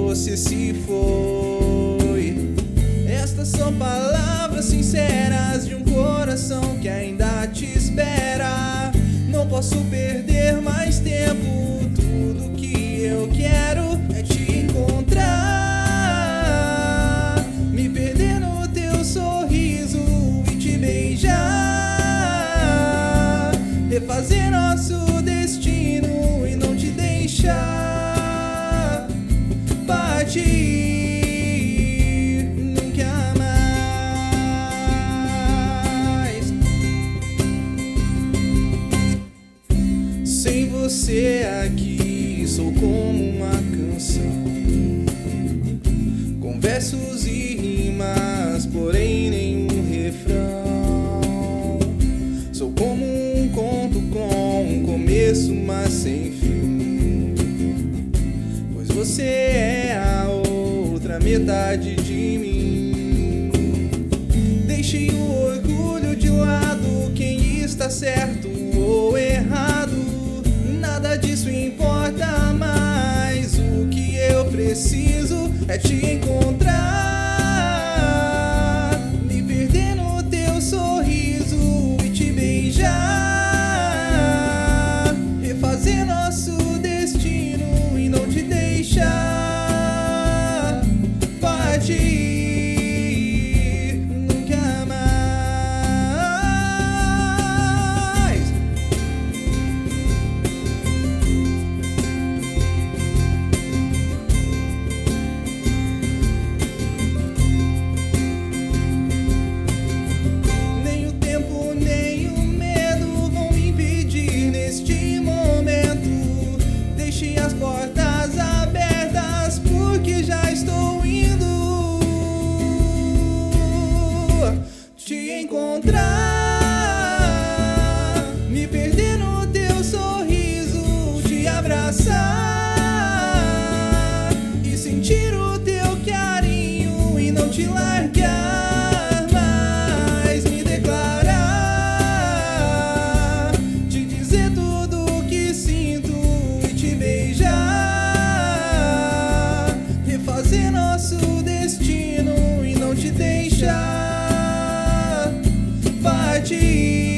você se foi. Estas são palavras sinceras de um coração que ainda te espera. Não posso perder mais tempo. Tudo que eu quero é te encontrar, me perder no teu sorriso e te beijar, refazer nosso destino e não te deixar partir nunca mais. Sem você aqui sou como uma canção, com versos e rimas, porém nenhum refrão. Sou como um conto com um começo, mas sem fim, pois você é a outra metade de mim. Deixei o orgulho de lado, quem está certo ou errado, nada disso importa mais. O que eu preciso é te encontrar, me perder no teu sorriso e te beijar, refazer nosso destino e não te deixar partir nunca mais. Nem o tempo, nem o medo vão me impedir neste momento. Deixe as portas abertas, porque já estou indo te encontrar, me perder no teu sorriso, te abraçar e sentir o teu carinho e não te largar mais, me declarar, te dizer tudo o que sinto e te beijar, refazer nosso destino e não te deixar partir.